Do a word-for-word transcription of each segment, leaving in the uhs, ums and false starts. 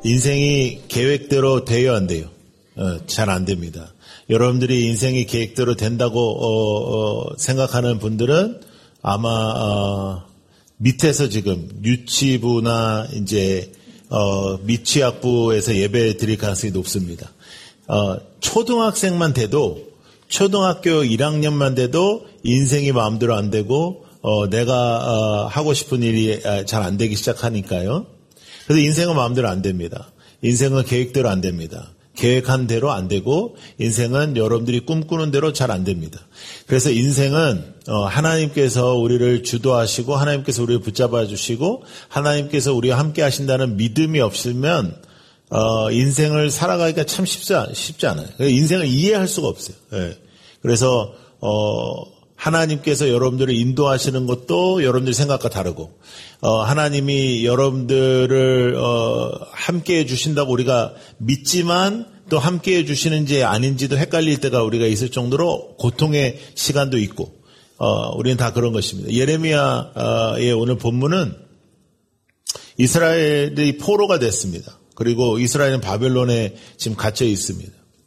인생이 계획대로 돼요, 안 돼요? 어, 잘 안 됩니다. 여러분들이 인생이 계획대로 된다고 어, 어, 생각하는 분들은 아마 어, 밑에서 지금 유치부나 이제 어, 미취학부에서 예배 드릴 가능성이 높습니다. 어, 초등학생만 돼도 초등학교 일 학년만 돼도 인생이 마음대로 안 되고 어, 내가 어, 하고 싶은 일이 잘 안 되기 시작하니까요. 그래서 인생은 마음대로 안 됩니다. 인생은 계획대로 안 됩니다. 계획한 대로 안 되고 인생은 여러분들이 꿈꾸는 대로 잘 안 됩니다. 그래서 인생은 하나님께서 우리를 주도하시고 하나님께서 우리를 붙잡아 주시고 하나님께서 우리와 함께 하신다는 믿음이 없으면 어, 인생을 살아가기가 참 쉽지, 쉽지 않아요. 인생을 이해할 수가 없어요. 네. 그래서 어, 하나님께서 여러분들을 인도하시는 것도 여러분들 생각과 다르고 어, 하나님이 여러분들을 어, 함께해 주신다고 우리가 믿지만 또 함께해 주시는지 아닌지도 헷갈릴 때가 우리가 있을 정도로 고통의 시간도 있고 어, 우리는 다 그런 것입니다. 예레미야의 오늘 본문은 이스라엘이 포로가 됐습니다. 그리고 이스라엘은 바벨론에 지금 갇혀 있습니다.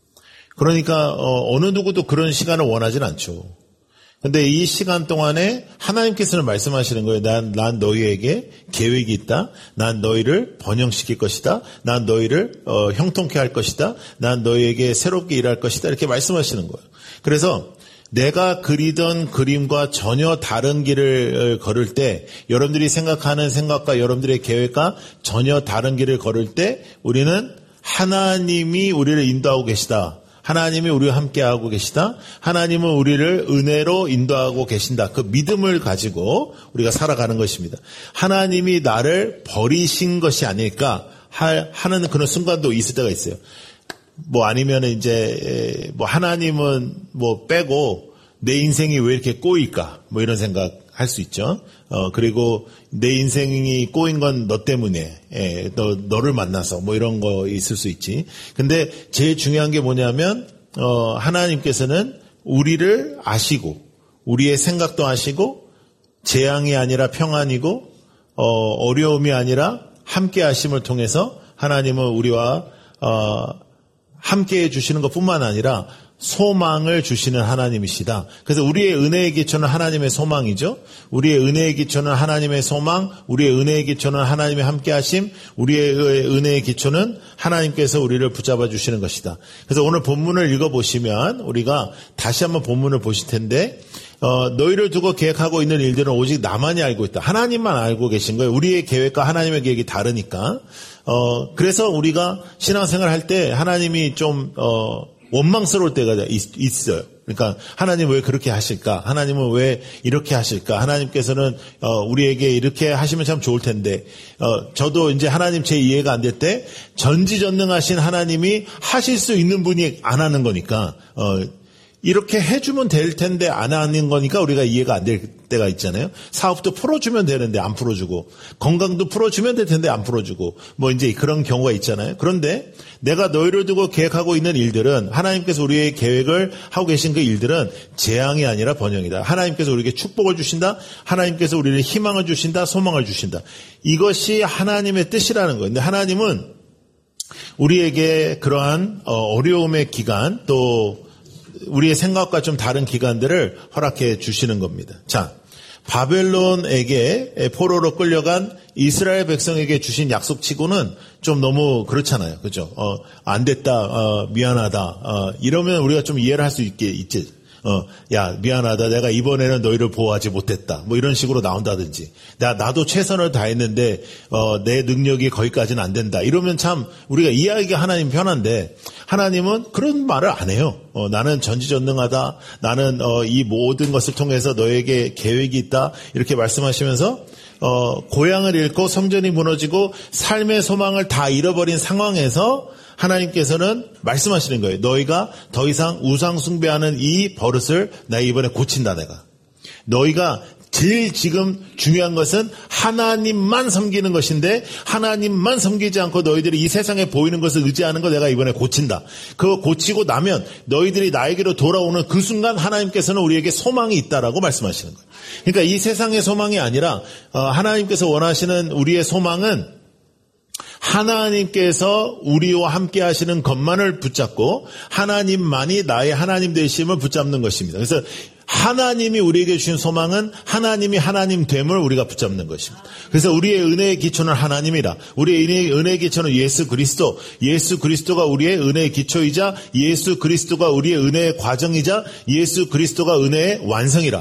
그러니까 어, 어느 누구도 그런 시간을 원하진 않죠. 근데 이 시간 동안에 하나님께서는 말씀하시는 거예요. 난, 난 너희에게 계획이 있다. 난 너희를 번영시킬 것이다. 난 너희를 어, 형통케 할 것이다. 난 너희에게 새롭게 일할 것이다. 이렇게 말씀하시는 거예요. 그래서 내가 그리던 그림과 전혀 다른 길을 걸을 때 여러분들이 생각하는 생각과 여러분들의 계획과 전혀 다른 길을 걸을 때 우리는 하나님이 우리를 인도하고 계시다. 하나님이 우리와 함께하고 계시다. 하나님은 우리를 은혜로 인도하고 계신다. 그 믿음을 가지고 우리가 살아가는 것입니다. 하나님이 나를 버리신 것이 아닐까 하는 그런 순간도 있을 때가 있어요. 뭐 아니면 이제 뭐 하나님은 뭐 빼고 내 인생이 왜 이렇게 꼬일까? 뭐 이런 생각 할 수 있죠. 어 그리고 내 인생이 꼬인 건 너 때문에, 예, 너 너를 만나서 뭐 이런 거 있을 수 있지. 근데 제일 중요한 게 뭐냐면 어 하나님께서는 우리를 아시고 우리의 생각도 아시고 재앙이 아니라 평안이고 어 어려움이 아니라 함께하심을 통해서 하나님은 우리와 어 함께해 주시는 것뿐만 아니라 소망을 주시는 하나님이시다. 그래서 우리의 은혜의 기초는 하나님의 소망이죠. 우리의 은혜의 기초는 하나님의 소망, 우리의 은혜의 기초는 하나님의 함께하심, 우리의 은혜의 기초는 하나님께서 우리를 붙잡아 주시는 것이다. 그래서 오늘 본문을 읽어보시면 우리가 다시 한번 본문을 보실 텐데 어, 너희를 두고 계획하고 있는 일들은 오직 나만이 알고 있다. 하나님만 알고 계신 거예요. 우리의 계획과 하나님의 계획이 다르니까. 어, 그래서 우리가 신앙생활 할 때 하나님이 좀 어, 원망스러울 때가 있, 있어요. 그러니까 하나님 왜 그렇게 하실까? 하나님은 왜 이렇게 하실까? 하나님께서는 어, 우리에게 이렇게 하시면 참 좋을 텐데 어, 저도 이제 하나님 제 이해가 안 될 때 전지전능하신 하나님이 하실 수 있는 분이 안 하는 거니까 어, 이렇게 해주면 될 텐데 안 하는 거니까 우리가 이해가 안 될 때가 있잖아요. 사업도 풀어주면 되는데 안 풀어주고 건강도 풀어주면 될 텐데 안 풀어주고 뭐 이제 그런 경우가 있잖아요. 그런데 내가 너희를 두고 계획하고 있는 일들은 하나님께서 우리의 계획을 하고 계신 그 일들은 재앙이 아니라 번영이다. 하나님께서 우리에게 축복을 주신다. 하나님께서 우리를 희망을 주신다. 소망을 주신다. 이것이 하나님의 뜻이라는 거예요. 근데 하나님은 우리에게 그러한 어려움의 기간 또 우리의 생각과 좀 다른 기간들을 허락해 주시는 겁니다. 자, 바벨론에게 포로로 끌려간 이스라엘 백성에게 주신 약속치고는 좀 너무 그렇잖아요. 그죠? 어, 안 됐다, 어, 미안하다, 어, 이러면 우리가 좀 이해를 할 수 있게 있지. 어, 야, 미안하다. 내가 이번에는 너희를 보호하지 못했다. 뭐 이런 식으로 나온다든지. 나, 나도 최선을 다했는데, 어, 내 능력이 거기까지는 안 된다. 이러면 참 우리가 이해하기가 하나님 편한데, 하나님은 그런 말을 안 해요. 어, 나는 전지전능하다. 나는, 어, 이 모든 것을 통해서 너에게 계획이 있다. 이렇게 말씀하시면서, 어, 고향을 잃고 성전이 무너지고 삶의 소망을 다 잃어버린 상황에서 하나님께서는 말씀하시는 거예요. 너희가 더 이상 우상 숭배하는 이 버릇을 나 이번에 고친다 내가. 너희가 제일 지금 중요한 것은 하나님만 섬기는 것인데 하나님만 섬기지 않고 너희들이 이 세상에 보이는 것을 의지하는 거 내가 이번에 고친다. 그거 고치고 나면 너희들이 나에게로 돌아오는 그 순간 하나님께서는 우리에게 소망이 있다라고 말씀하시는 거예요. 그러니까 이 세상의 소망이 아니라 하나님께서 원하시는 우리의 소망은 하나님께서 우리와 함께 하시는 것만을 붙잡고 하나님만이 나의 하나님 되심을 붙잡는 것입니다. 그래서 하나님이 우리에게 주신 소망은 하나님이 하나님 됨을 우리가 붙잡는 것입니다. 그래서 우리의 은혜의 기초는 하나님이라. 우리의 은혜의 기초는 예수 그리스도. 예수 그리스도가 우리의 은혜의 기초이자 예수 그리스도가 우리의 은혜의 과정이자 예수 그리스도가 은혜의 완성이라.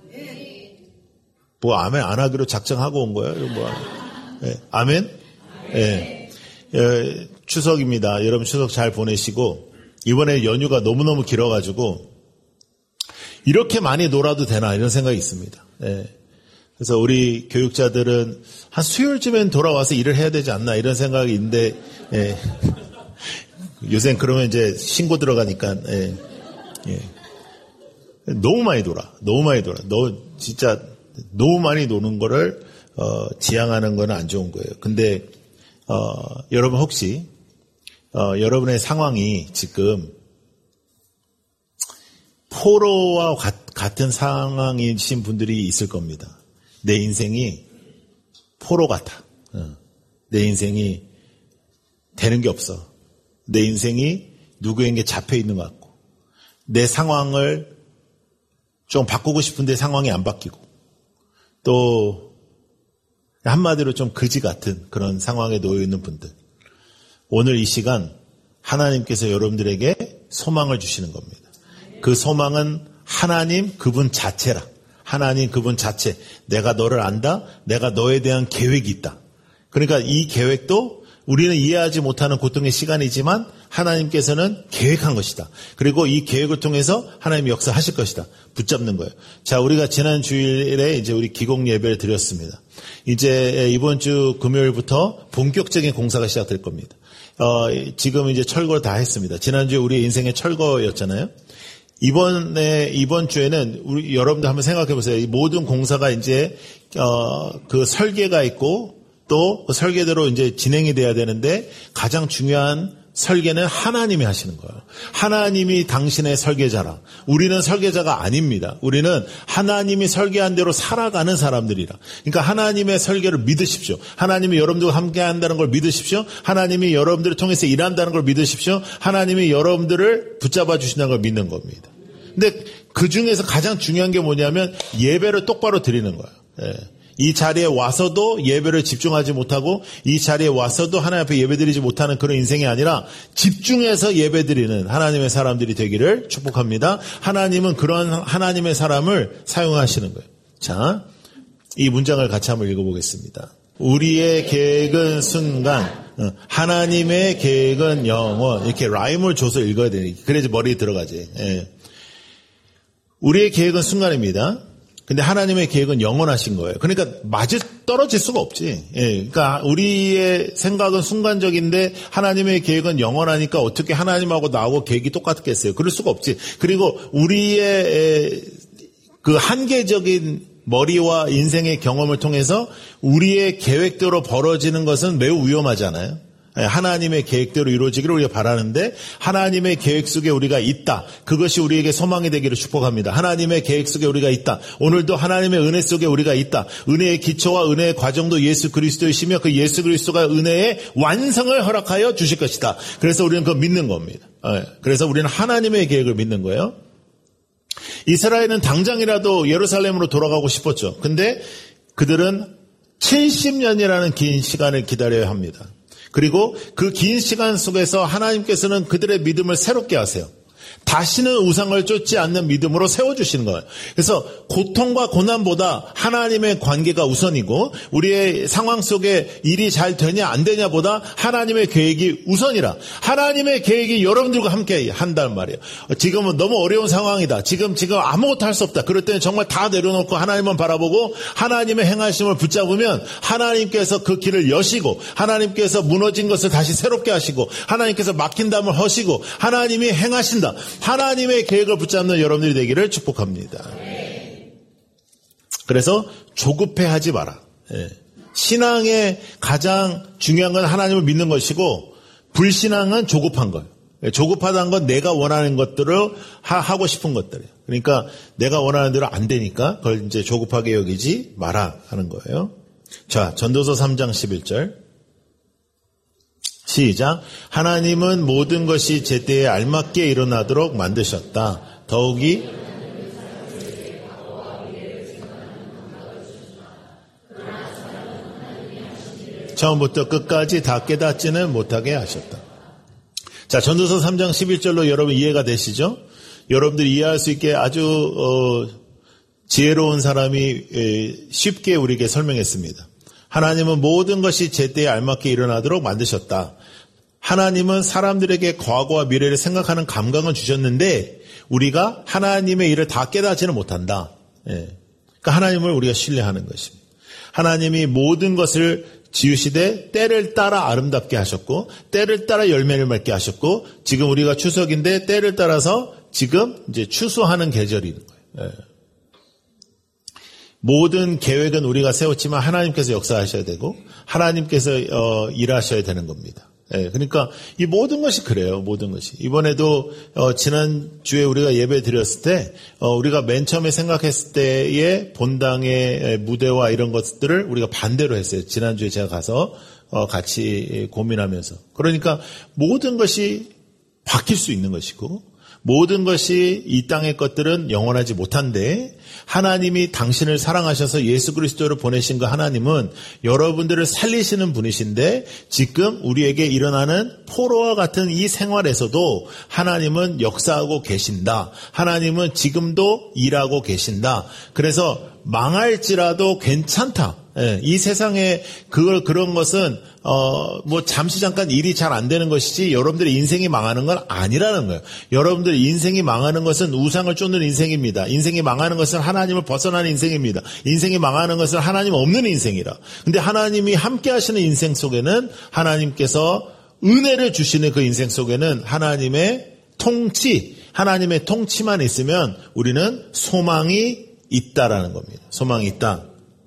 뭐 아멘 안 하기로 작정하고 온 거예요? 뭐. 네. 아멘? 예. 네. 추석입니다. 여러분 추석 잘 보내시고 이번에 연휴가 너무너무 길어가지고 이렇게 많이 놀아도 되나 이런 생각이 있습니다. 예. 그래서 우리 교육자들은 한 수요일쯤엔 돌아와서 일을 해야 되지 않나 이런 생각이 있는데 예. 요새는 그러면 이제 신고 들어가니까 예. 예. 너무 많이 놀아. 너무 많이 놀아. 너 진짜 너무 많이 노는 거를 어, 지향하는 건 안 좋은 거예요. 근데 어, 여러분 혹시 어, 여러분의 상황이 지금 포로와 같은 상황이신 분들이 있을 겁니다. 내 인생이 포로 같아. 내 인생이 되는 게 없어. 내 인생이 누구에게 잡혀 있는 것 같고 내 상황을 좀 바꾸고 싶은데 상황이 안 바뀌고 또 한마디로 좀 그지 같은 그런 상황에 놓여 있는 분들. 오늘 이 시간 하나님께서 여러분들에게 소망을 주시는 겁니다. 그 소망은 하나님 그분 자체라. 하나님 그분 자체. 내가 너를 안다. 내가 너에 대한 계획이 있다. 그러니까 이 계획도 우리는 이해하지 못하는 고통의 시간이지만 하나님께서는 계획한 것이다. 그리고 이 계획을 통해서 하나님이 역사하실 것이다. 붙잡는 거예요. 자, 우리가 지난 주일에 이제 우리 기공 예배를 드렸습니다. 이제 이번 주 금요일부터 본격적인 공사가 시작될 겁니다. 어, 지금 이제 철거를 다 했습니다. 지난주에 우리 인생의 철거였잖아요. 이번에, 이번 주에는 우리 여러분들 한번 생각해 보세요. 이 모든 공사가 이제, 어, 그 설계가 있고 또 그 설계대로 이제 진행이 돼야 되는데 가장 중요한 설계는 하나님이 하시는 거예요. 하나님이 당신의 설계자라. 우리는 설계자가 아닙니다. 우리는 하나님이 설계한 대로 살아가는 사람들이라. 그러니까 하나님의 설계를 믿으십시오. 하나님이 여러분들과 함께 한다는 걸 믿으십시오. 하나님이 여러분들을 통해서 일한다는 걸 믿으십시오. 하나님이 여러분들을 붙잡아 주신다는 걸 믿는 겁니다. 근데 그 중에서 가장 중요한 게 뭐냐면 예배를 똑바로 드리는 거예요. 예. 이 자리에 와서도 예배를 집중하지 못하고 이 자리에 와서도 하나님 앞에 예배드리지 못하는 그런 인생이 아니라 집중해서 예배드리는 하나님의 사람들이 되기를 축복합니다. 하나님은 그런 하나님의 사람을 사용하시는 거예요. 자, 이 문장을 같이 한번 읽어보겠습니다. 우리의 계획은 순간, 하나님의 계획은 영원. 이렇게 라임을 줘서 읽어야 되니 그래야지 머리에 들어가지. 예. 우리의 계획은 순간입니다. 근데 하나님의 계획은 영원하신 거예요. 그러니까 맞을 떨어질 수가 없지. 예, 그러니까 우리의 생각은 순간적인데 하나님의 계획은 영원하니까 어떻게 하나님하고 나하고 계획이 똑같겠어요? 그럴 수가 없지. 그리고 우리의 그 한계적인 머리와 인생의 경험을 통해서 우리의 계획대로 벌어지는 것은 매우 위험하잖아요. 하나님의 계획대로 이루어지기를 우리가 바라는데 하나님의 계획 속에 우리가 있다. 그것이 우리에게 소망이 되기를 축복합니다. 하나님의 계획 속에 우리가 있다. 오늘도 하나님의 은혜 속에 우리가 있다. 은혜의 기초와 은혜의 과정도 예수 그리스도이시며 그 예수 그리스도가 은혜의 완성을 허락하여 주실 것이다. 그래서 우리는 그걸 믿는 겁니다. 그래서 우리는 하나님의 계획을 믿는 거예요. 이스라엘은 당장이라도 예루살렘으로 돌아가고 싶었죠. 근데 그들은 칠십 년이라는 긴 시간을 기다려야 합니다. 그리고 그 긴 시간 속에서 하나님께서는 그들의 믿음을 새롭게 하세요. 다시는 우상을 쫓지 않는 믿음으로 세워주시는 거예요. 그래서 고통과 고난보다 하나님의 관계가 우선이고 우리의 상황 속에 일이 잘 되냐 안 되냐보다 하나님의 계획이 우선이라. 하나님의 계획이 여러분들과 함께 한단 말이에요. 지금은 너무 어려운 상황이다. 지금 지금 아무것도 할 수 없다. 그럴 때는 정말 다 내려놓고 하나님만 바라보고 하나님의 행하심을 붙잡으면 하나님께서 그 길을 여시고 하나님께서 무너진 것을 다시 새롭게 하시고 하나님께서 막힌 담을 허시고 하나님이 행하신다. 하나님의 계획을 붙잡는 여러분들이 되기를 축복합니다. 그래서 조급해하지 마라. 신앙의 가장 중요한 건 하나님을 믿는 것이고 불신앙은 조급한 거예요. 조급하다는 건 내가 원하는 것들을 하고 싶은 것들이에요. 그러니까 내가 원하는 대로 안 되니까 그걸 이제 조급하게 여기지 마라 하는 거예요. 자, 전도서 삼 장 십일 절. 시작. 하나님은 모든 것이 제때에 알맞게 일어나도록 만드셨다. 더욱이 처음부터 끝까지 다 깨닫지는 못하게 하셨다. 자, 전도서 삼 장 십일 절로 여러분 이해가 되시죠? 여러분들이 이해할 수 있게 아주 어, 지혜로운 사람이 쉽게 우리에게 설명했습니다. 하나님은 모든 것이 제때에 알맞게 일어나도록 만드셨다. 하나님은 사람들에게 과거와 미래를 생각하는 감각을 주셨는데 우리가 하나님의 일을 다 깨닫지는 못한다. 예. 그러니까 하나님을 우리가 신뢰하는 것입니다. 하나님이 모든 것을 지으시되 때를 따라 아름답게 하셨고 때를 따라 열매를 맺게 하셨고 지금 우리가 추석인데 때를 따라서 지금 이제 추수하는 계절이 있는 거예요. 예. 모든 계획은 우리가 세웠지만 하나님께서 역사하셔야 되고 하나님께서 어, 일하셔야 되는 겁니다. 예, 그러니까 이 모든 것이 그래요. 모든 것이. 이번에도 어, 지난주에 우리가 예배 드렸을 때 어, 우리가 맨 처음에 생각했을 때의 본당의 무대와 이런 것들을 우리가 반대로 했어요. 지난주에 제가 가서 어, 같이 고민하면서. 그러니까 모든 것이 바뀔 수 있는 것이고 모든 것이 이 땅의 것들은 영원하지 못한데 하나님이 당신을 사랑하셔서 예수 그리스도를 보내신 그 하나님은 여러분들을 살리시는 분이신데 지금 우리에게 일어나는 포로와 같은 이 생활에서도 하나님은 역사하고 계신다. 하나님은 지금도 일하고 계신다. 그래서 망할지라도 괜찮다. 예, 이 세상에 그걸 그런 것은 어 뭐 잠시 잠깐 일이 잘 안 되는 것이지 여러분들의 인생이 망하는 건 아니라는 거예요. 여러분들의 인생이 망하는 것은 우상을 쫓는 인생입니다. 인생이 망하는 것은 하나님을 벗어나는 인생입니다. 인생이 망하는 것은 하나님 없는 인생이라. 근데 하나님이 함께 하시는 인생 속에는 하나님께서 은혜를 주시는 그 인생 속에는 하나님의 통치, 하나님의 통치만 있으면 우리는 소망이 있다라는 겁니다. 소망이 있다.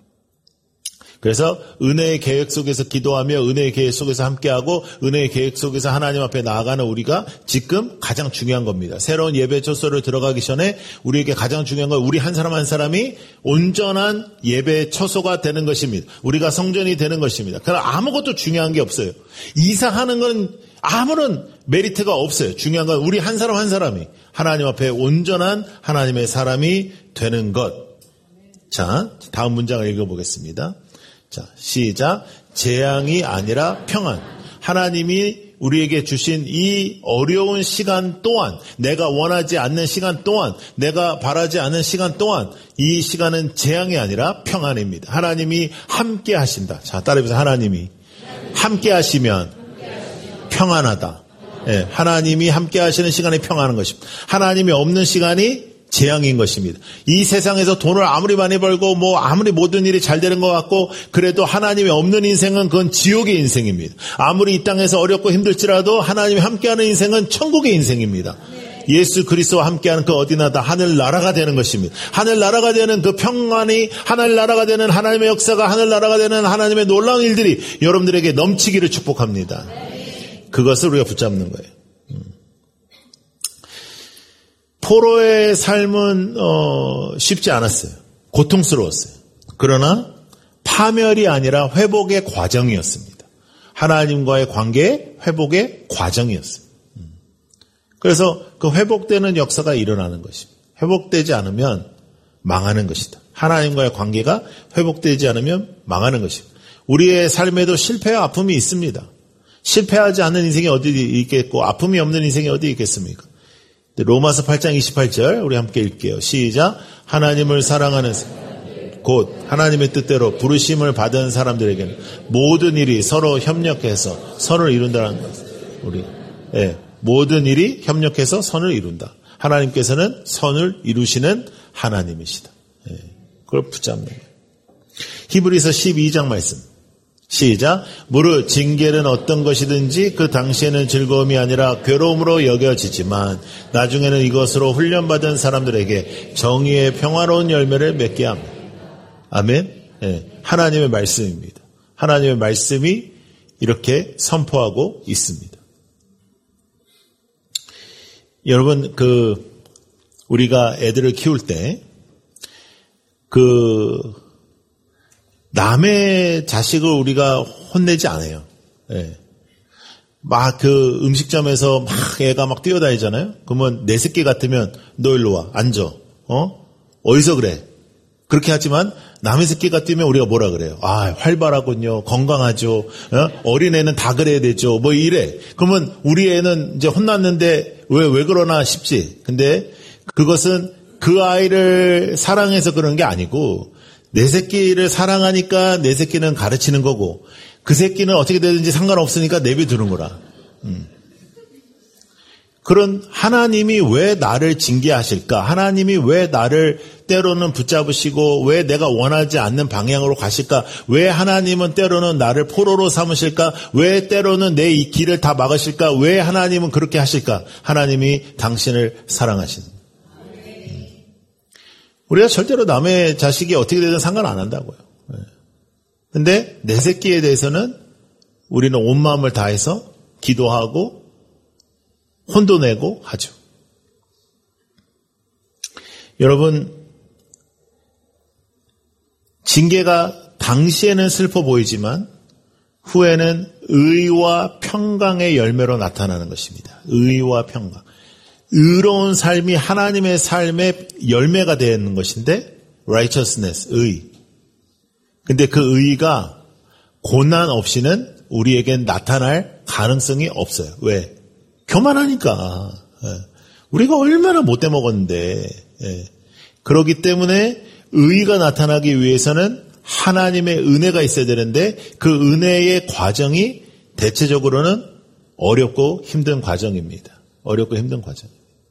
그래서 은혜의 계획 속에서 기도하며 은혜의 계획 속에서 함께하고 은혜의 계획 속에서 하나님 앞에 나아가는 우리가 지금 가장 중요한 겁니다. 새로운 예배 처소를 들어가기 전에 우리에게 가장 중요한 건 우리 한 사람 한 사람이 온전한 예배 처소가 되는 것입니다. 우리가 성전이 되는 것입니다. 그러나 아무것도 중요한 게 없어요. 이사하는 건 아무런 메리트가 없어요. 중요한 건 우리 한 사람 한 사람이 하나님 앞에 온전한 하나님의 사람이 되는 것. 자, 다음 문장을 읽어보겠습니다. 자, 시작. 재앙이 아니라 평안. 하나님이 우리에게 주신 이 어려운 시간 또한, 내가 원하지 않는 시간 또한, 내가 바라지 않는 시간 또한 이 시간은 재앙이 아니라 평안입니다. 하나님이 함께 하신다. 자, 따라해보세요. 하나님이 함께 하시면 평안하다. 예, 하나님이 함께 하시는 시간이 평안한 것입니다. 하나님이 없는 시간이 재앙인 것입니다. 이 세상에서 돈을 아무리 많이 벌고 뭐 아무리 모든 일이 잘 되는 것 같고 그래도 하나님이 없는 인생은 그건 지옥의 인생입니다. 아무리 이 땅에서 어렵고 힘들지라도 하나님이 함께하는 인생은 천국의 인생입니다. 예수 그리스도와 함께하는 그 어디나 다 하늘나라가 되는 것입니다. 하늘나라가 되는 그 평안이 하늘나라가 되는 하나님의 역사가 하늘나라가 되는 하나님의 놀라운 일들이 여러분들에게 넘치기를 축복합니다. 그것을 우리가 붙잡는 거예요. 포로의 삶은 어, 쉽지 않았어요. 고통스러웠어요. 그러나 파멸이 아니라 회복의 과정이었습니다. 하나님과의 관계의 회복의 과정이었어요. 그래서 그 회복되는 역사가 일어나는 것입니다. 회복되지 않으면 망하는 것이다. 하나님과의 관계가 회복되지 않으면 망하는 것입니다. 우리의 삶에도 실패와 아픔이 있습니다. 실패하지 않는 인생이 어디 있겠고 아픔이 없는 인생이 어디 있겠습니까? 로마서 팔 장 이십팔 절 우리 함께 읽게요. 시작. 하나님을 사랑하는 곧 하나님의 뜻대로 부르심을 받은 사람들에게는 모든 일이 서로 협력해서 선을 이룬다는 것. 우리 예, 모든 일이 협력해서 선을 이룬다. 하나님께서는 선을 이루시는 하나님이시다. 예, 그걸 붙잡는 거예요. 히브리서 십이 장 말씀. 시작. 무릇 징계는 어떤 것이든지 그 당시에는 즐거움이 아니라 괴로움으로 여겨지지만 나중에는 이것으로 훈련받은 사람들에게 정의의 평화로운 열매를 맺게 합니다. 아멘. 네, 하나님의 말씀입니다. 하나님의 말씀이 이렇게 선포하고 있습니다. 여러분, 그 우리가 애들을 키울 때 그 남의 자식을 우리가 혼내지 않아요. 예. 막 그 음식점에서 막 애가 막 뛰어다니잖아요. 그러면 내 새끼 같으면 너 일로 와 앉아. 어? 어디서 그래? 그렇게 하지만 남의 새끼가 뛰면 우리가 뭐라 그래요? 아, 활발하군요. 건강하죠. 어? 어린애는 다 그래야 되죠. 뭐 이래. 그러면 우리 애는 이제 혼났는데 왜, 왜 그러나 싶지. 근데 그것은 그 아이를 사랑해서 그런 게 아니고 내 새끼를 사랑하니까 내 새끼는 가르치는 거고 그 새끼는 어떻게 되든지 상관없으니까 내비두는 거라. 음. 그런 하나님이 왜 나를 징계하실까? 하나님이 왜 나를 때로는 붙잡으시고 왜 내가 원하지 않는 방향으로 가실까? 왜 하나님은 때로는 나를 포로로 삼으실까? 왜 때로는 내 이 길을 다 막으실까? 왜 하나님은 그렇게 하실까? 하나님이 당신을 사랑하시는. 음. 우리가 절대로 남의 자식이 어떻게 되든 상관 안 한다고요. 근데 내 새끼에 대해서는 우리는 온 마음을 다해서 기도하고 혼도 내고 하죠. 여러분, 징계가 당시에는 슬퍼 보이지만 후에는 의와 평강의 열매로 나타나는 것입니다. 의와 평강. 의로운 삶이 하나님의 삶의 열매가 되는 것인데 righteousness, 의. 근데 그 의가 고난 없이는 우리에겐 나타날 가능성이 없어요. 왜? 교만하니까. 우리가 얼마나 못돼 먹었는데. 그렇기 때문에 의가 나타나기 위해서는 하나님의 은혜가 있어야 되는데 그 은혜의 과정이 대체적으로는 어렵고 힘든 과정입니다. 어렵고 힘든 과정.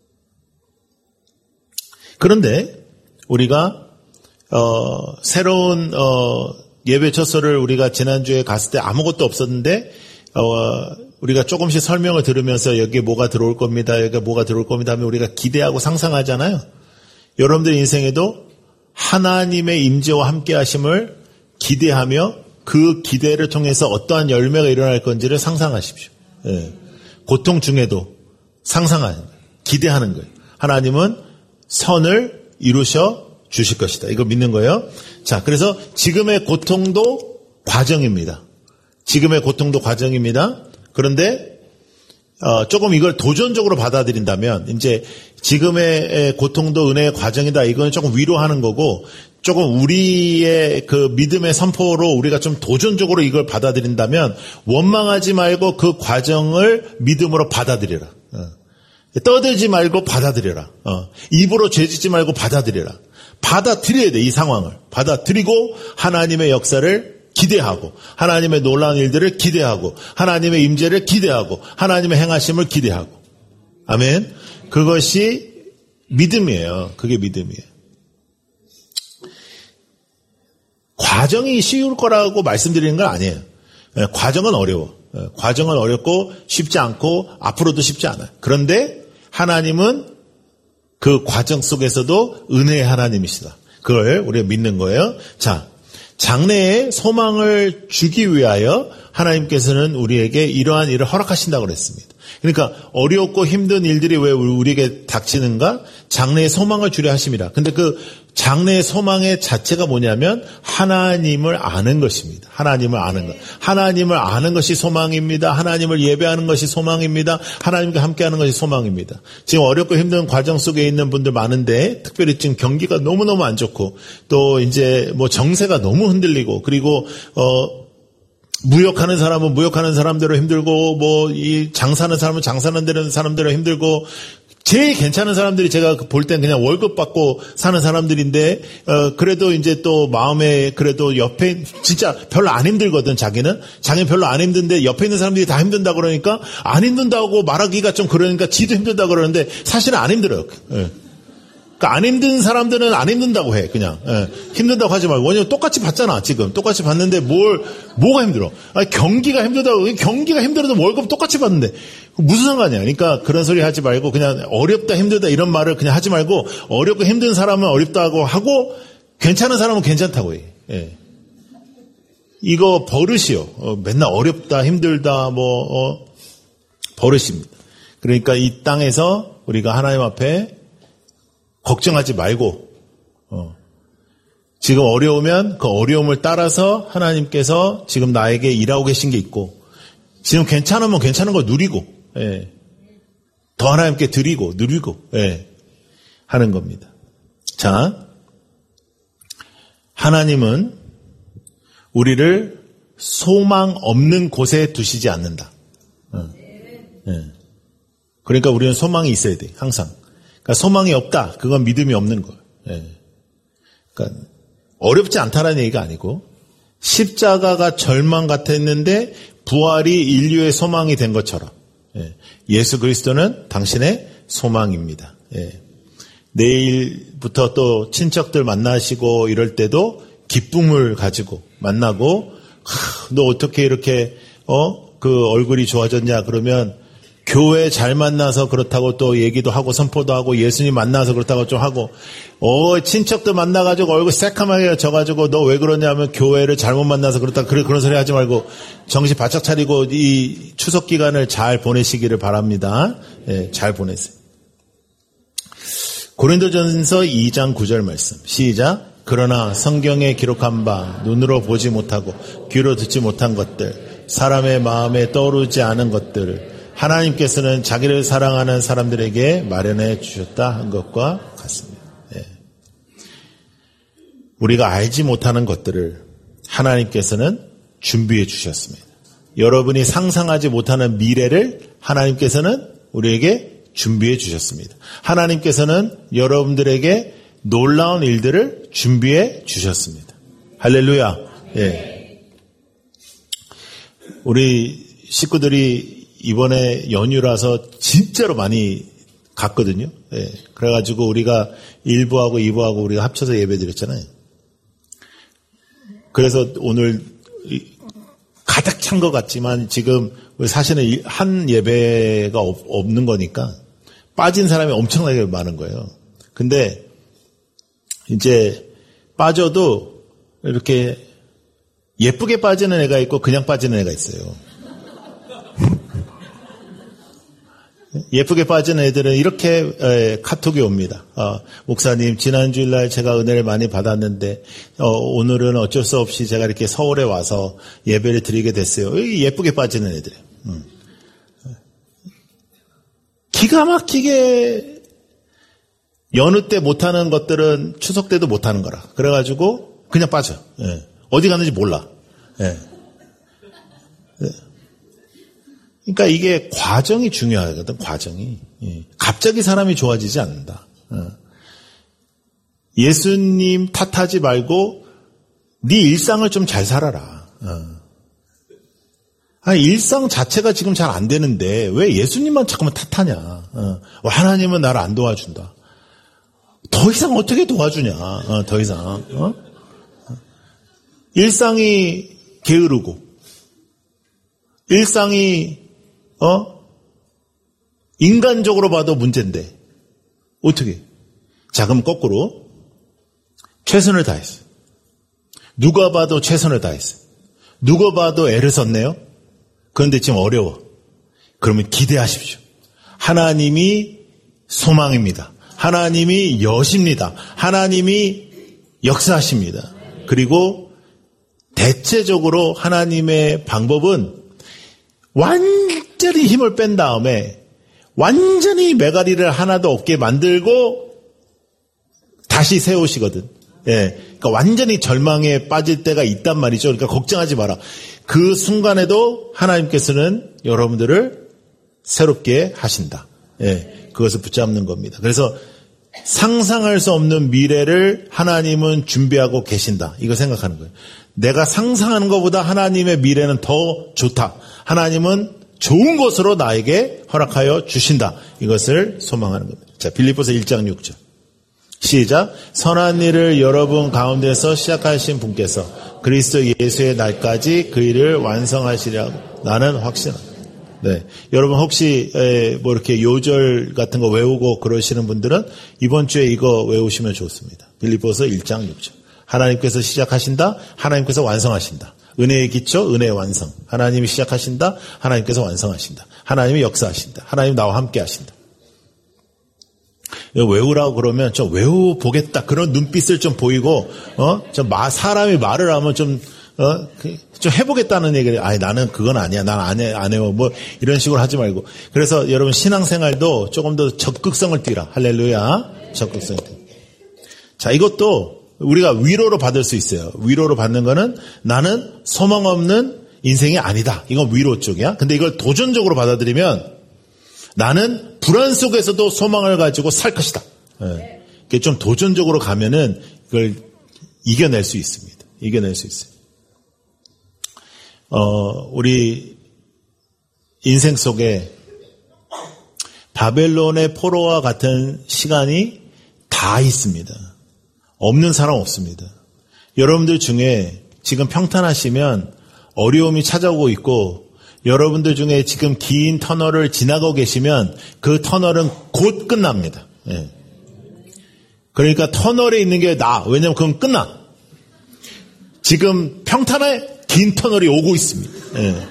그런데 우리가 어, 새로운 어, 예배 첫설을 우리가 지난주에 갔을 때 아무것도 없었는데 어, 우리가 조금씩 설명을 들으면서 여기에 뭐가 들어올 겁니다. 여기에 뭐가 들어올 겁니다 하면 우리가 기대하고 상상하잖아요. 여러분들 인생에도 하나님의 임재와 함께 하심을 기대하며 그 기대를 통해서 어떠한 열매가 일어날 건지를 상상하십시오. 예. 고통 중에도 상상하는 거예요. 기대하는 거예요. 하나님은 선을 이루셔 주실 것이다. 이거 믿는 거예요. 자, 그래서 지금의 고통도 과정입니다. 지금의 고통도 과정입니다. 그런데 어, 조금 이걸 도전적으로 받아들인다면 이제 지금의 고통도 은혜의 과정이다. 이건 조금 위로하는 거고 조금 우리의 그 믿음의 선포로 우리가 좀 도전적으로 이걸 받아들인다면 원망하지 말고 그 과정을 믿음으로 받아들여라. 어. 떠들지 말고 받아들여라. 어. 입으로 죄짓지 말고 받아들여라. 받아들여야 돼, 이 상황을. 받아들이고 하나님의 역사를 기대하고 하나님의 놀라운 일들을 기대하고 하나님의 임재를 기대하고 하나님의 행하심을 기대하고. 아멘. 그것이 믿음이에요. 그게 믿음이에요. 과정이 쉬울 거라고 말씀드리는 건 아니에요. 과정은 어려워. 과정은 어렵고 쉽지 않고 앞으로도 쉽지 않아요. 그런데 하나님은 그 과정 속에서도 은혜의 하나님이시다. 그걸 우리가 믿는 거예요. 자, 장래에 소망을 주기 위하여 하나님께서는 우리에게 이러한 일을 허락하신다고 그랬습니다. 그러니까 어렵고 힘든 일들이 왜 우리에게 닥치는가? 장래에 소망을 주려 하심이라. 근데 그 장래의 소망의 자체가 뭐냐면 하나님을 아는 것입니다. 하나님을 아는 것. 하나님을 아는 것이 소망입니다. 하나님을 예배하는 것이 소망입니다. 하나님과 함께하는 것이 소망입니다. 지금 어렵고 힘든 과정 속에 있는 분들 많은데 특별히 지금 경기가 너무너무 안 좋고 또 이제 뭐 정세가 너무 흔들리고 그리고 어 무역하는 사람은 무역하는 사람대로 힘들고 뭐 이 장사하는 사람은 장사하는 사람대로 힘들고 제일 괜찮은 사람들이 제가 볼 땐 그냥 월급 받고 사는 사람들인데 어 그래도 이제 또 마음에 그래도 옆에 진짜 별로 안 힘들거든. 자기는 자기는 별로 안 힘든데 옆에 있는 사람들이 다 힘든다 그러니까 안 힘든다고 말하기가 좀 그러니까 지도 힘들다 그러는데 사실은 안 힘들어요. 예. 그러니까 안 힘든 사람들은 안 힘든다고 해. 그냥 예. 힘든다고 하지 말고. 왜냐면 똑같이 받잖아. 지금 똑같이 받는데 뭘 뭐가 힘들어? 아니, 경기가 힘들다고. 경기가 힘들어도 월급 똑같이 받는데 무슨 상관이야. 그러니까 그런 소리 하지 말고 그냥 어렵다 힘들다 이런 말을 그냥 하지 말고 어렵고 힘든 사람은 어렵다고 하고 괜찮은 사람은 괜찮다고 해. 예. 이거 버릇이요. 어, 맨날 어렵다 힘들다 뭐 어, 버릇입니다. 그러니까 이 땅에서 우리가 하나님 앞에 걱정하지 말고 어. 지금 어려우면 그 어려움을 따라서 하나님께서 지금 나에게 일하고 계신 게 있고 지금 괜찮으면 괜찮은 거 누리고, 예. 더 하나님께 드리고, 누리고, 예. 하는 겁니다. 자, 하나님은 우리를 소망 없는 곳에 두시지 않는다. 예. 그러니까 우리는 소망이 있어야 돼, 항상. 그러니까 소망이 없다, 그건 믿음이 없는 거예요. 예. 그러니까 어렵지 않다라는 얘기가 아니고, 십자가가 절망 같았는데 부활이 인류의 소망이 된 것처럼, 예. 예수 그리스도는 당신의 소망입니다. 예. 내일부터 또 친척들 만나시고 이럴 때도 기쁨을 가지고 만나고, 하, 너 어떻게 이렇게 어 그 얼굴이 좋아졌냐 그러면 교회 잘 만나서 그렇다고 또 얘기도 하고 선포도 하고 예수님 만나서 그렇다고 좀 하고, 어 친척들 만나가지고 얼굴 새카맣게 져가지고 너 왜 그러냐면 교회를 잘못 만나서 그렇다, 그래 그런 소리 하지 말고 정신 바짝 차리고 이 추석 기간을 잘 보내시기를 바랍니다. 예, 잘 보내세요. 고린도전서 이 장 구 절 말씀 시작. 그러나 성경에 기록한 바 눈으로 보지 못하고 귀로 듣지 못한 것들, 사람의 마음에 떠오르지 않은 것들을 하나님께서는 자기를 사랑하는 사람들에게 마련해 주셨다 한 것과 같습니다. 예. 우리가 알지 못하는 것들을 하나님께서는 준비해 주셨습니다. 여러분이 상상하지 못하는 미래를 하나님께서는 우리에게 준비해 주셨습니다. 하나님께서는 여러분들에게 놀라운 일들을 준비해 주셨습니다. 할렐루야. 예. 우리 식구들이 이번에 연휴라서 진짜로 많이 갔거든요. 예. 그래가지고 우리가 일 부하고 이 부하고 우리가 합쳐서 예배 드렸잖아요. 그래서 오늘 가득 찬 것 같지만 지금 사실은 한 예배가 없는 거니까 빠진 사람이 엄청나게 많은 거예요. 근데 이제 빠져도 이렇게 예쁘게 빠지는 애가 있고 그냥 빠지는 애가 있어요. 예쁘게 빠지는 애들은 이렇게 에, 카톡이 옵니다. 어, 목사님 지난 주일날 제가 은혜를 많이 받았는데 어, 오늘은 어쩔 수 없이 제가 이렇게 서울에 와서 예배를 드리게 됐어요. 예쁘게 빠지는 애들이에요. 음. 기가 막히게 여느 때 못하는 것들은 추석 때도 못하는 거라. 그래가지고 그냥 빠져. 예. 어디 갔는지 몰라. 예. 예. 그러니까 이게 과정이 중요하거든. 과정이. 예. 갑자기 사람이 좋아지지 않는다. 예. 예수님 탓하지 말고 네 일상을 좀 잘 살아라. 예. 아니, 일상 자체가 지금 잘 안 되는데 왜 예수님만 자꾸만 탓하냐. 어. 하나님은 나를 안 도와준다. 더 이상 어떻게 도와주냐. 어, 더 이상. 어? 일상이 게으르고 일상이 어 인간적으로 봐도 문제인데 어떻게? 자, 그럼 거꾸로 최선을 다했어요. 누가 봐도 최선을 다했어요. 누가 봐도 애를 썼네요. 그런데 지금 어려워. 그러면 기대하십시오. 하나님이 소망입니다. 하나님이 여십니다. 하나님이 역사하십니다. 그리고 대체적으로 하나님의 방법은 완전히 힘을 뺀 다음에 완전히 메가리를 하나도 없게 만들고 다시 세우시거든. 예, 그러니까 완전히 절망에 빠질 때가 있단 말이죠. 그러니까 걱정하지 마라. 그 순간에도 하나님께서는 여러분들을 새롭게 하신다. 예, 그것을 붙잡는 겁니다. 그래서 상상할 수 없는 미래를 하나님은 준비하고 계신다. 이거 생각하는 거예요. 내가 상상하는 것보다 하나님의 미래는 더 좋다. 하나님은 좋은 것으로 나에게 허락하여 주신다. 이것을 소망하는 겁니다. 자, 빌립보서 일 장 육 절. 시작. 선한 일을 여러분 가운데서 시작하신 분께서 그리스도 예수의 날까지 그 일을 완성하시리라고 나는 확신합니다. 네, 여러분 혹시 뭐 이렇게 요절 같은 거 외우고 그러시는 분들은 이번 주에 이거 외우시면 좋습니다. 빌립보서 일 장 육 절. 하나님께서 시작하신다. 하나님께서 완성하신다. 은혜의 기초, 은혜의 완성. 하나님이 시작하신다. 하나님께서 완성하신다. 하나님이 역사하신다. 하나님 나와 함께 하신다. 외우라고 그러면 좀 외워보겠다. 그런 눈빛을 좀 보이고, 어? 좀 마, 사람이 말을 하면 좀, 어, 좀 해보겠다는 얘기를, 아니, 나는 그건 아니야. 난 안 해, 안 해요. 뭐, 이런 식으로 하지 말고. 그래서 여러분, 신앙생활도 조금 더 적극성을 띠라. 할렐루야. 적극성을 띠라. 자, 이것도 우리가 위로로 받을 수 있어요. 위로로 받는 거는 나는 소망 없는 인생이 아니다. 이건 위로 쪽이야. 근데 이걸 도전적으로 받아들이면 나는 불안 속에서도 소망을 가지고 살 것이다. 예. 이게 좀 도전적으로 가면은 이걸 이겨낼 수 있습니다. 이겨낼 수 있어요. 어, 우리 인생 속에 바벨론의 포로와 같은 시간이 다 있습니다. 없는 사람 없습니다. 여러분들 중에 지금 평탄하시면 어려움이 찾아오고 있고 여러분들 중에 지금 긴 터널을 지나고 계시면 그 터널은 곧 끝납니다. 예. 그러니까 터널에 있는 게 나. 왜냐하면 그건 끝나. 지금 평탄에 긴 터널이 오고 있습니다. 예.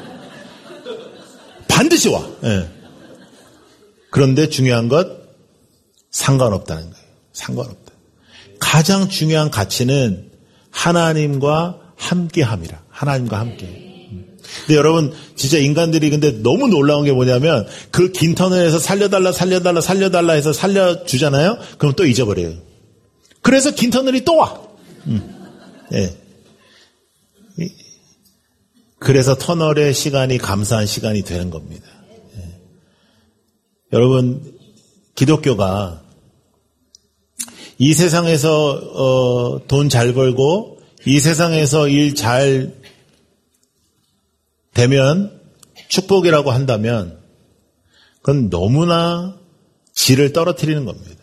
반드시 와. 예. 그런데 중요한 것 상관없다는 거예요. 상관없다. 가장 중요한 가치는 하나님과 함께함이라. 하나님과 함께. 근데 여러분 진짜 인간들이 근데 너무 놀라운 게 뭐냐면 그 긴 터널에서 살려달라 살려달라 살려달라 해서 살려주잖아요. 그럼 또 잊어버려요. 그래서 긴 터널이 또 와. 음. 네. 그래서 터널의 시간이 감사한 시간이 되는 겁니다. 네. 여러분 기독교가 이 세상에서 어, 돈 잘 벌고 이 세상에서 일 잘 되면 축복이라고 한다면 그건 너무나 질을 떨어뜨리는 겁니다.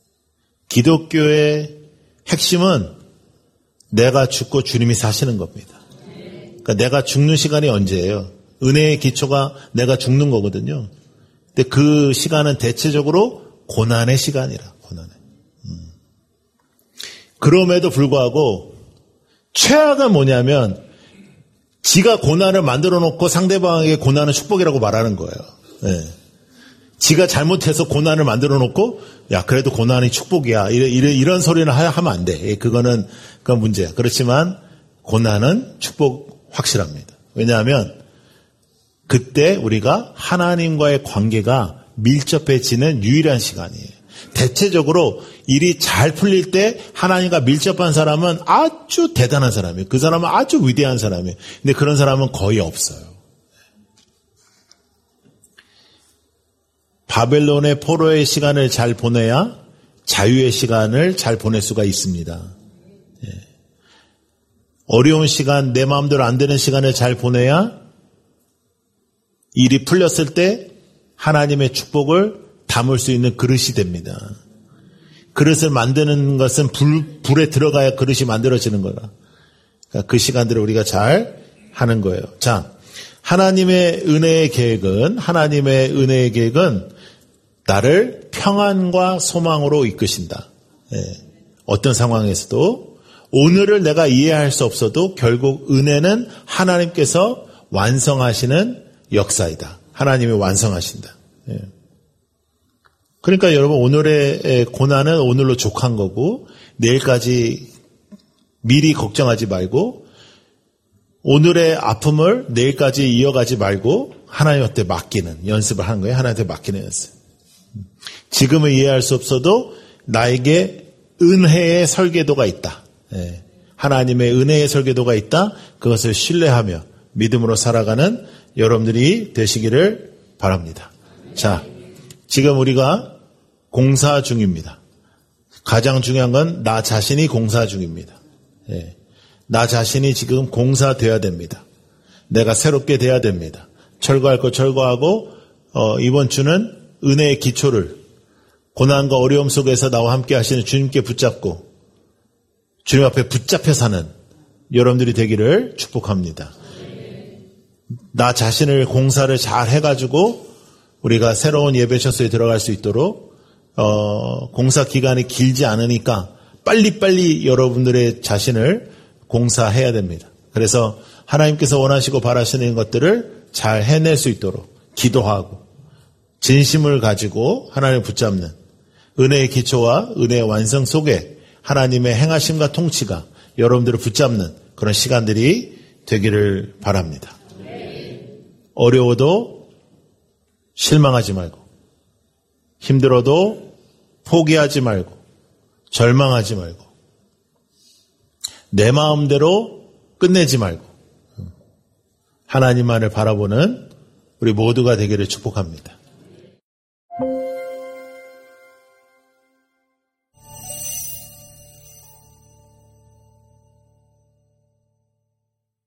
기독교의 핵심은 내가 죽고 주님이 사시는 겁니다. 그러니까 내가 죽는 시간이 언제예요? 은혜의 기초가 내가 죽는 거거든요. 근데 그 시간은 대체적으로 고난의 시간이라. 고난의. 음. 그럼에도 불구하고 최악은 뭐냐면 지가 고난을 만들어 놓고 상대방에게 고난은 축복이라고 말하는 거예요. 네. 지가 잘못해서 고난을 만들어 놓고 야 그래도 고난이 축복이야 이런, 이런, 이런 소리는 하면 안 돼. 그거는 그건 문제야. 그렇지만 고난은 축복 확실합니다. 왜냐하면 그때 우리가 하나님과의 관계가 밀접해지는 유일한 시간이에요. 대체적으로 일이 잘 풀릴 때 하나님과 밀접한 사람은 아주 대단한 사람이에요. 그 사람은 아주 위대한 사람이에요. 근데 그런 사람은 거의 없어요. 바벨론의 포로의 시간을 잘 보내야 자유의 시간을 잘 보낼 수가 있습니다. 어려운 시간, 내 마음대로 안 되는 시간을 잘 보내야 일이 풀렸을 때 하나님의 축복을 담을 수 있는 그릇이 됩니다. 그릇을 만드는 것은 불, 불에 들어가야 그릇이 만들어지는 거라. 그러니까 그 시간들을 우리가 잘 하는 거예요. 자, 하나님의 은혜의 계획은, 하나님의 은혜의 계획은 나를 평안과 소망으로 이끄신다. 예. 어떤 상황에서도 오늘을 내가 이해할 수 없어도 결국 은혜는 하나님께서 완성하시는 역사이다. 하나님이 완성하신다. 예. 그러니까 여러분 오늘의 고난은 오늘로 족한 거고 내일까지 미리 걱정하지 말고 오늘의 아픔을 내일까지 이어가지 말고 하나님한테 맡기는 연습을 하는 거예요. 하나님한테 맡기는 연습. 지금은 이해할 수 없어도 나에게 은혜의 설계도가 있다. 예. 하나님의 은혜의 설계도가 있다. 그것을 신뢰하며 믿음으로 살아가는 여러분들이 되시기를 바랍니다. 자, 지금 우리가 공사 중입니다. 가장 중요한 건 나 자신이 공사 중입니다. 예. 나 자신이 지금 공사돼야 됩니다. 내가 새롭게 돼야 됩니다. 철거할 거 철거하고 어, 이번 주는 은혜의 기초를 고난과 어려움 속에서 나와 함께 하시는 주님께 붙잡고 주님 앞에 붙잡혀 사는 여러분들이 되기를 축복합니다. 나 자신을 공사를 잘 해가지고 우리가 새로운 예배 처소에 들어갈 수 있도록 어, 공사 기간이 길지 않으니까 빨리빨리 여러분들의 자신을 공사해야 됩니다. 그래서 하나님께서 원하시고 바라시는 것들을 잘 해낼 수 있도록 기도하고 진심을 가지고 하나님을 붙잡는 은혜의 기초와 은혜의 완성 속에 하나님의 행하심과 통치가 여러분들을 붙잡는 그런 시간들이 되기를 바랍니다. 어려워도 실망하지 말고, 힘들어도 포기하지 말고, 절망하지 말고, 내 마음대로 끝내지 말고 하나님만을 바라보는 우리 모두가 되기를 축복합니다.